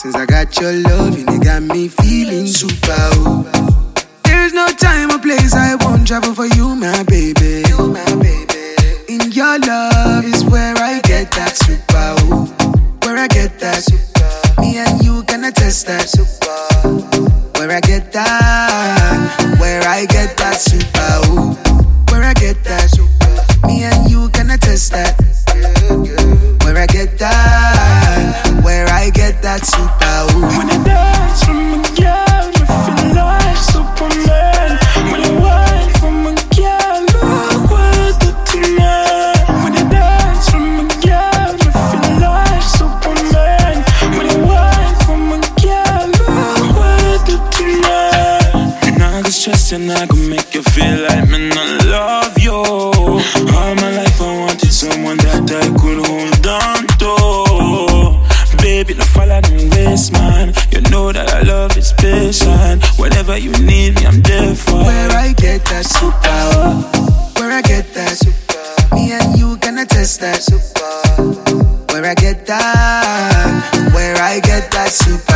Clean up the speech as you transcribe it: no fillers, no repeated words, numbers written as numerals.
Since I got your love, you got me feeling super. Oh. There's no time or place I won't travel for you, my baby. You, my baby. In your love is where I get that super. Oh. Where I get that super. Me and you can attest that super. Where I get that. Where I get that super. Oh. Where I get that super. Me and you can attest that. Where I get that. Where I get that super. Oh. When I dance from a girl, I feel like Superman. When I wine from a girl, look what I do tonight. When I dance from a girl, I feel like Superman. When I wine from a girl, look what I do tonight. And I can stress and I can make you feel like me not love you. All my life I wanted someone that I could hold on to. Baby, no follow the waste, man. You know that I love is patient. Whenever you need me, I'm there for. Where I get that super. Where I get that super. Me and you can attest that super. Where I get that. Where I get that super.